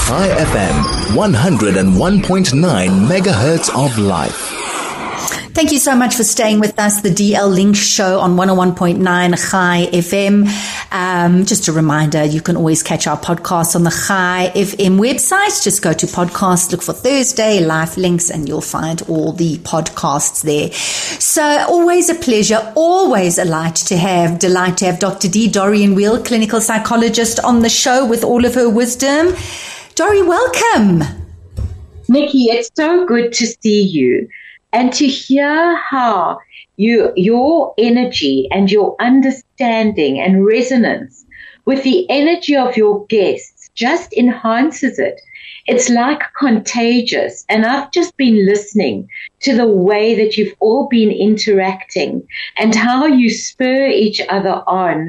Chai FM, 101.9 megahertz of life. Thank you so much for staying with us. The DL Link Show on 101.9 Chai FM. Just a reminder, you can always catch our podcast on the Chai FM website. Just go to podcast, look for Thursday, Life Links, and you'll find all the podcasts there. So always a pleasure, always a delight to have Dr. D. Dorian Wheel, clinical psychologist, on the show with all of her wisdom. Dori, welcome. Nikki, it's so good to see you. And to hear how your energy and your understanding and resonance with the energy of your guests just enhances it. It's like contagious. And I've just been listening to the way that you've all been interacting and how you spur each other on.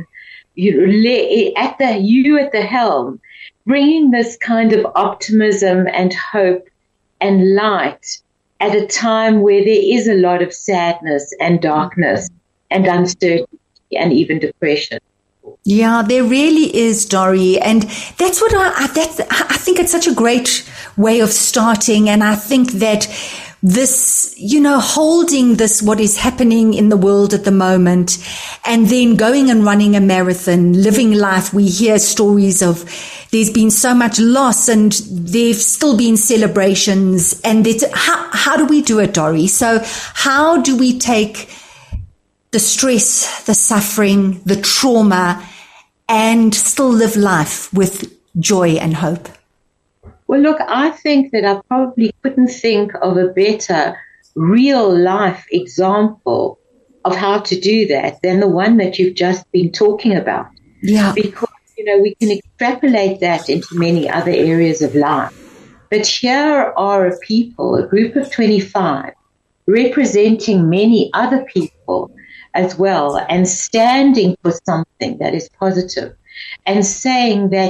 You at the helm, bringing this kind of optimism and hope and light at a time where there is a lot of sadness and darkness and uncertainty and even depression. Yeah, there really is, Dori. And that's what I think it's such a great way of starting. And I think that this, holding this, what is happening in the world at the moment, and then going and running a marathon, living life. We hear stories of there's been so much loss and there've still been celebrations. And how do we do it, Dori? So how do we take the stress, the suffering, the trauma, and still live life with joy and hope? Well, look, I think that I probably couldn't think of a better real life example of how to do that than the one that you've just been talking about. Yeah. Because, we can extrapolate that into many other areas of life. But here are a people, a group of 25, representing many other people as well, and standing for something that is positive, and saying that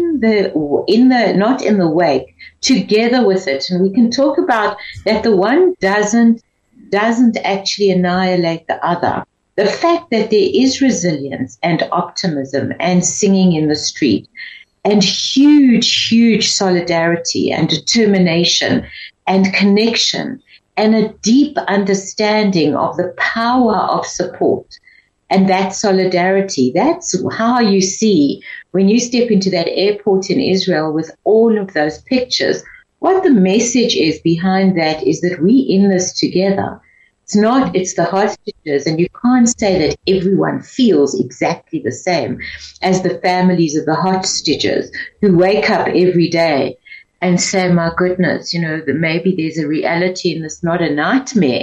not in the wake, together with it. And we can talk about that the one doesn't actually annihilate the other. The fact that there is resilience and optimism and singing in the street and huge, huge solidarity and determination and connection and a deep understanding of the power of support. And that solidarity, that's how you see when you step into that airport in Israel with all of those pictures, what the message is behind that is that we in this together. It's the hostages, and you can't say that everyone feels exactly the same as the families of the hostages who wake up every day and say, my goodness, that maybe there's a reality and it's not a nightmare.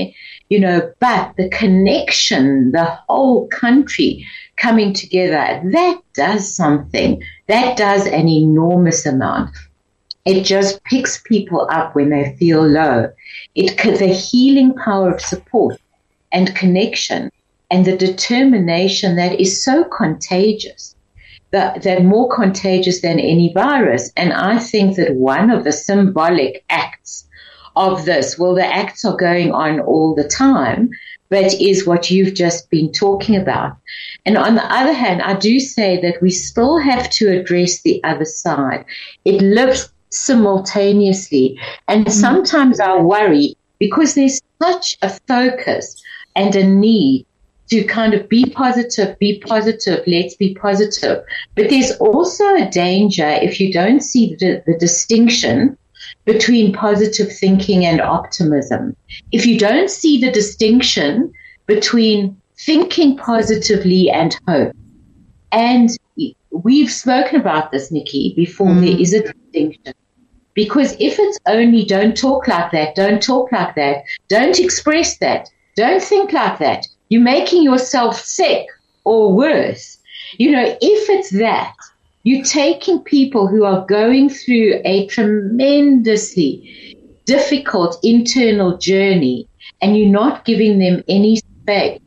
But the connection, the whole country coming together, that does something. That does an enormous amount. It just picks people up when they feel low. The healing power of support and connection and the determination that is so contagious, that more contagious than any virus. And I think that one of the symbolic acts of this, well, the acts are going on all the time, but is what you've just been talking about. And on the other hand, I do say that we still have to address the other side. It lives simultaneously. And sometimes I worry because there's such a focus and a need to kind of be positive, let's be positive. But there's also a danger if you don't see the distinction between positive thinking and optimism. If you don't see the distinction between thinking positively and hope. And we've spoken about this, Nikki, before. There is a distinction. Because if it's only don't talk like that, don't express that, don't think like that, you're making yourself sick or worse. If it's that, you're taking people who are going through a tremendously difficult internal journey and you're not giving them any space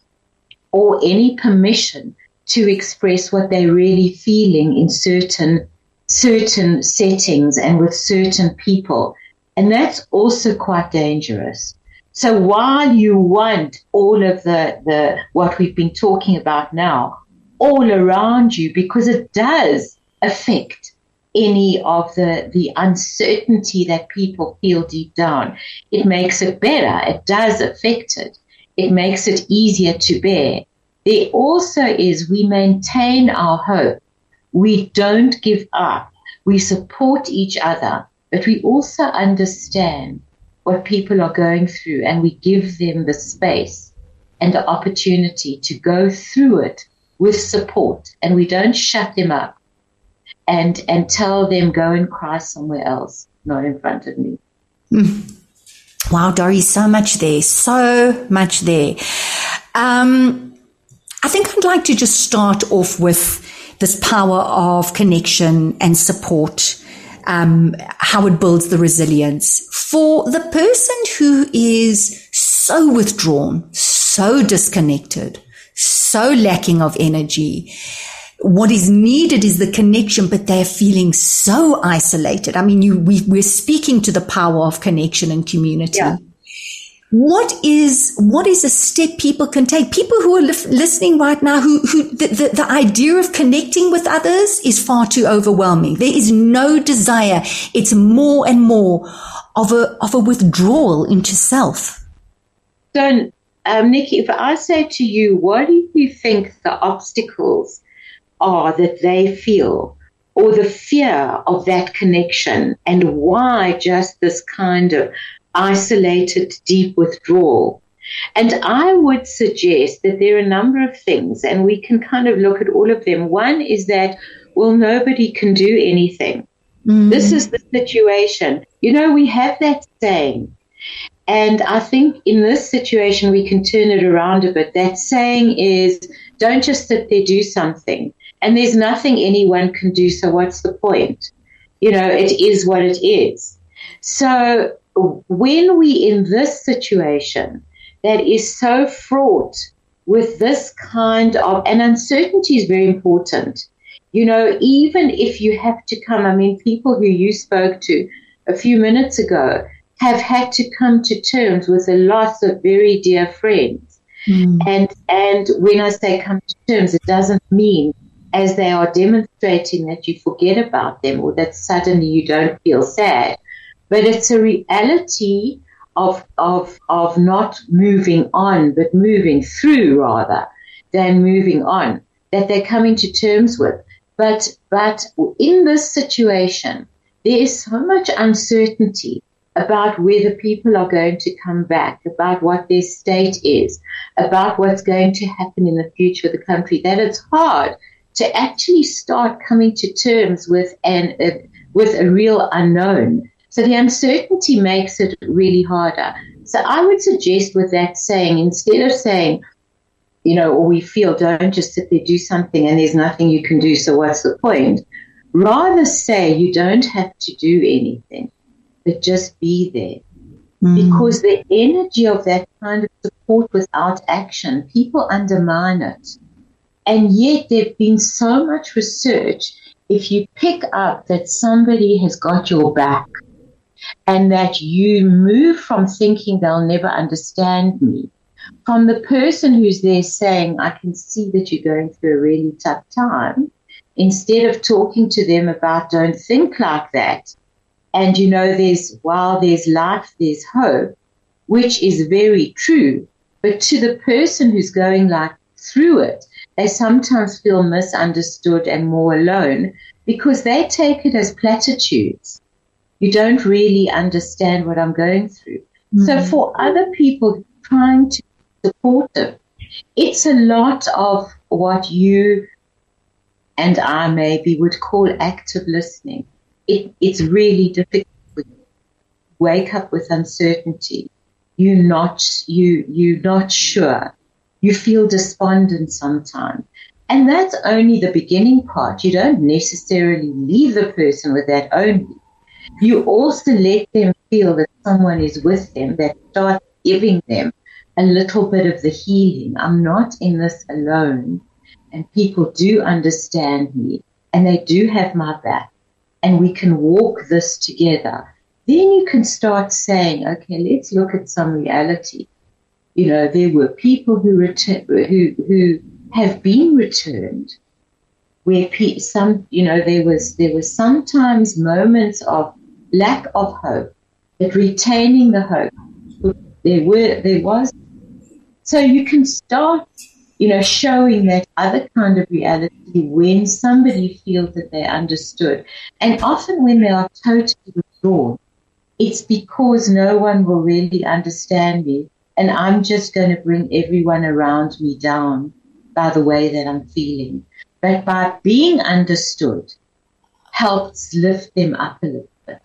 or any permission to express what they're really feeling in certain settings and with certain people. And that's also quite dangerous. So while you want all of the what we've been talking about now all around you, because it does affect any of the uncertainty that people feel deep down. It makes it better. It does affect it. It makes it easier to bear. There also is, we maintain our hope. We don't give up. We support each other, but we also understand what people are going through, and we give them the space and the opportunity to go through it with support, and we don't shut them up and tell them go and cry somewhere else, not in front of me. Wow, Dori, so much there. I think I'd like to just start off with this power of connection and support, how it builds the resilience. For the person who is so withdrawn, so disconnected, so lacking of energy, what is needed is the connection, but they're feeling so isolated. I mean, we're speaking to the power of connection and community. Yeah. What is a step people can take? People who are listening right now, who the idea of connecting with others is far too overwhelming. There is no desire. It's more and more of a withdrawal into self. So, Nikki, if I say to you, what do you think the obstacles are that they feel, or the fear of that connection, and why just this kind of isolated, deep withdrawal? And I would suggest that there are a number of things, and we can kind of look at all of them. One is that, well, nobody can do anything. This is the situation. You know, we have that saying, and I think in this situation we can turn it around a bit. That saying is, don't just sit there, do something. And there's nothing anyone can do, so what's the point? You know, it is what it is. So when we're in this situation that is so fraught with this kind of, and uncertainty is very important. You know, even if you have to come, I mean, people who you spoke to a few minutes ago have had to come to terms with the loss of very dear friends. And when I say come to terms, it doesn't mean as they are demonstrating that you forget about them or that suddenly you don't feel sad. But it's a reality of not moving on, but moving through rather than moving on, that they're coming to terms with. But in this situation, there is so much uncertainty about whether people are going to come back, about what their state is, about what's going to happen in the future of the country, that it's hard to actually start coming to terms with a real unknown. So the uncertainty makes it really harder. So I would suggest with that saying, instead of saying, you know, or we feel don't just sit there, do something and there's nothing you can do, so what's the point? Rather say you don't have to do anything, but just be there. Because the energy of that kind of support without action, people undermine it. And yet there's been so much research, if you pick up that somebody has got your back and that you move from thinking they'll never understand me, from the person who's there saying, I can see that you're going through a really tough time, instead of talking to them about don't think like that. And, you know, while there's life, there's hope, which is very true. But to the person who's going like through it, they sometimes feel misunderstood and more alone because they take it as platitudes. You don't really understand what I'm going through. So for other people trying to be supportive, it's a lot of what you and I maybe would call active listening. It's really difficult. Wake up with uncertainty. You're not sure. You feel despondent sometimes. And that's only the beginning part. You don't necessarily leave the person with that only. You also let them feel that someone is with them, that starts giving them a little bit of the healing. I'm not in this alone, and people do understand me, and they do have my back, and we can walk this together. Then you can start saying, okay, let's look at some reality. You know, there were people who have been returned where there was sometimes moments of lack of hope, but retaining the hope. There was. So you can start, showing that other kind of reality when somebody feels that they're understood. And often when they are totally withdrawn, it's because no one will really understand me, and I'm just going to bring everyone around me down by the way that I'm feeling. But by being understood helps lift them up a little bit.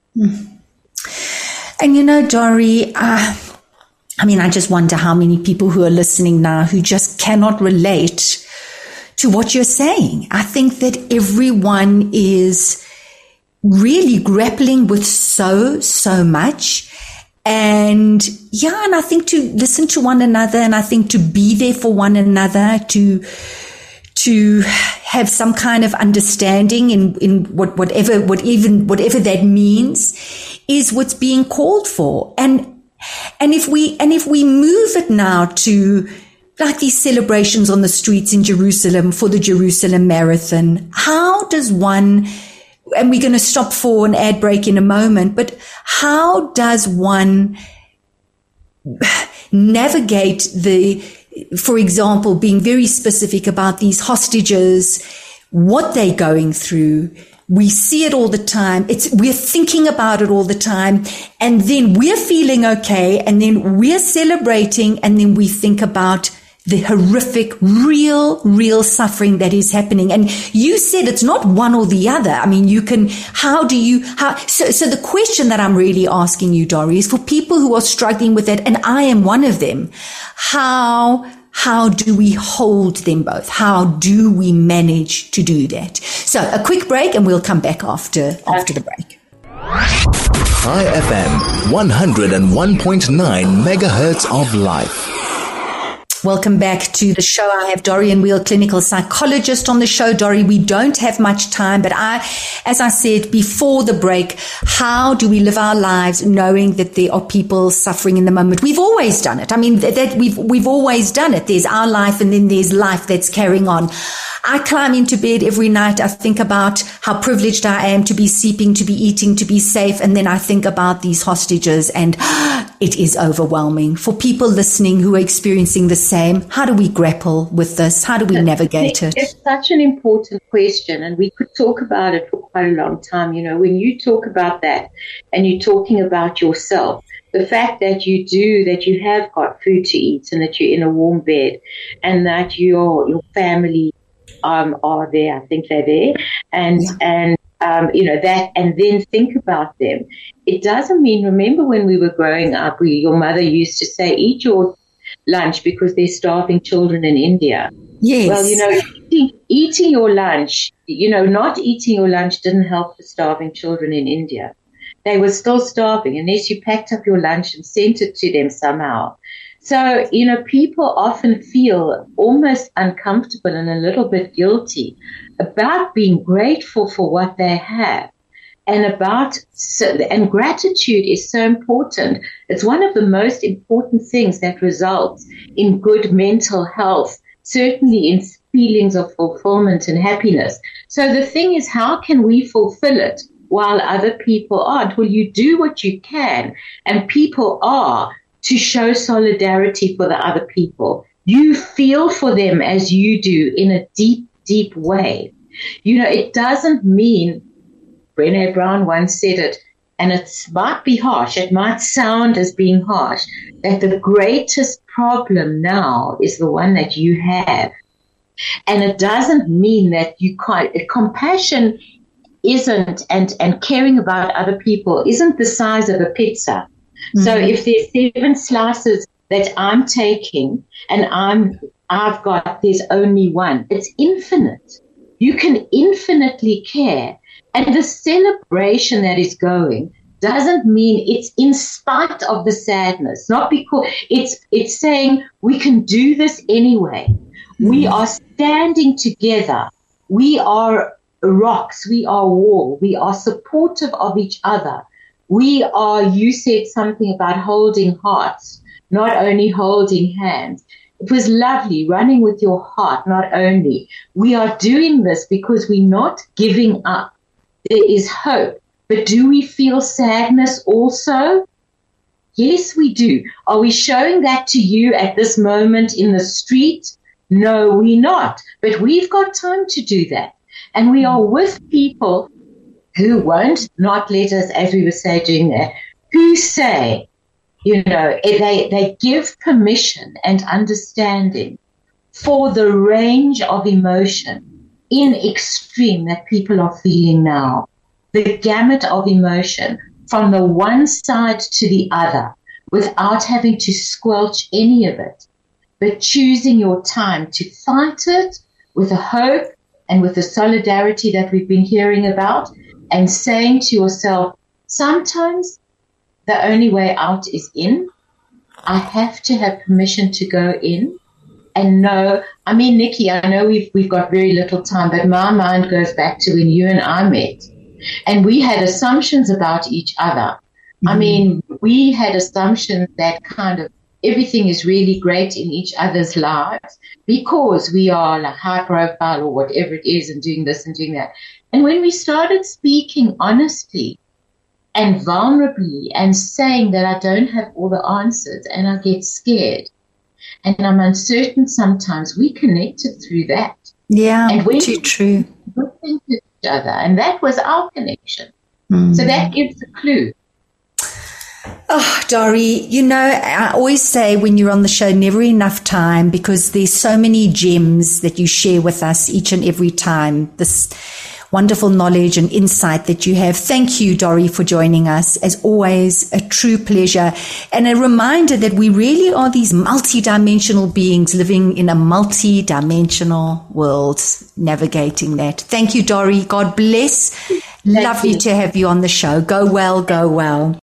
And Dori, I just wonder how many people who are listening now who just cannot relate to what you're saying. I think that everyone is really grappling with so much. And I think to listen to one another, and I think to be there for one another, to have some kind of understanding in whatever that means, is what's being called for. And if we move it now to like these celebrations on the streets in Jerusalem for the Jerusalem Marathon, how does one, and we're going to stop for an ad break in a moment, but how does one navigate for example, being very specific about these hostages, what they're going through? We see it all the time. We're thinking about it all the time. And then we're feeling okay. And then we're celebrating. And then we think about the horrific, real suffering that is happening. And you said it's not one or the other. I mean, so the question that I'm really asking you, Dori, is for people who are struggling with that, and I am one of them, how do we hold them both? How do we manage to do that? So a quick break, and we'll come back after the break. High FM, 101.9 megahertz of life. Welcome back to the show. I have Dorian Wheel, clinical psychologist, on the show. Dori, we don't have much time, but as I said before the break, how do we live our lives knowing that there are people suffering in the moment? We've always done it. I mean, that we've always done it. There's our life, and then there's life that's carrying on. I climb into bed every night. I think about how privileged I am to be sleeping, to be eating, to be safe. And then I think about these hostages, and it is overwhelming. For people listening who are experiencing the same, how do we grapple with this? How do we navigate it? It's such an important question, and we could talk about it for quite a long time. When you talk about that and you're talking about yourself, the fact that you have got food to eat, and that you're in a warm bed, and that your family are there. I think they're there, and that, and then think about them. It doesn't mean. Remember when we were growing up, your mother used to say, "Eat your lunch," because there's starving children in India. Yes. Well, eating your lunch, not eating your lunch didn't help the starving children in India. They were still starving unless you packed up your lunch and sent it to them somehow. So, people often feel almost uncomfortable and a little bit guilty about being grateful for what they have. And gratitude is so important. It's one of the most important things that results in good mental health, certainly in feelings of fulfillment and happiness. So the thing is, how can we fulfill it while other people aren't? Well, you do what you can, and people are, to show solidarity for the other people. You feel for them as you do in a deep, deep way. It doesn't mean, Brené Brown once said it, and it might be harsh, it might sound as being harsh, that the greatest problem now is the one that you have. And it doesn't mean that you can't, compassion isn't, and caring about other people isn't the size of a pizza. Mm-hmm. So if there's 7 slices that I'm taking and there's only one, it's infinite. You can infinitely care. And the celebration that is going doesn't mean it's in spite of the sadness, not because it's saying we can do this anyway. Mm-hmm. We are standing together. We are rocks. We are wall. We are supportive of each other. You said something about holding hearts, not only holding hands. It was lovely running with your heart. Not only we are doing this because we're not giving up. There is hope. But do we feel sadness also? Yes, we do. Are we showing that to you at this moment in the street? No, we're not. But we've got time to do that. And we are with people who won't not let us, as we were saying, doing that, who say, they give permission and understanding for the range of emotion in extreme that people are feeling now. The gamut of emotion from the one side to the other without having to squelch any of it, but choosing your time to fight it with a hope and with the solidarity that we've been hearing about, and saying to yourself, sometimes the only way out is in. I have to have permission to go in and know. I mean, Nikki, I know we've got very little time, but my mind goes back to when you and I met. And we had assumptions about each other. Mm-hmm. I mean, we had assumptions that kind of everything is really great in each other's lives because we are like high profile or whatever it is and doing this and doing that. And when we started speaking honestly and vulnerably and saying that I don't have all the answers and I get scared and I'm uncertain sometimes, we connected through that. Yeah, and when too true. Listening to each other, and that was our connection. So that gives a clue. Oh, Dori, I always say when you're on the show, never enough time, because there's so many gems that you share with us each and every time. This wonderful knowledge and insight that you have. Thank you, Dori, for joining us. As always, a true pleasure and a reminder that we really are these multidimensional beings living in a multidimensional world, navigating that. Thank you, Dori. God bless. Lovely to have you on the show. Go well, go well.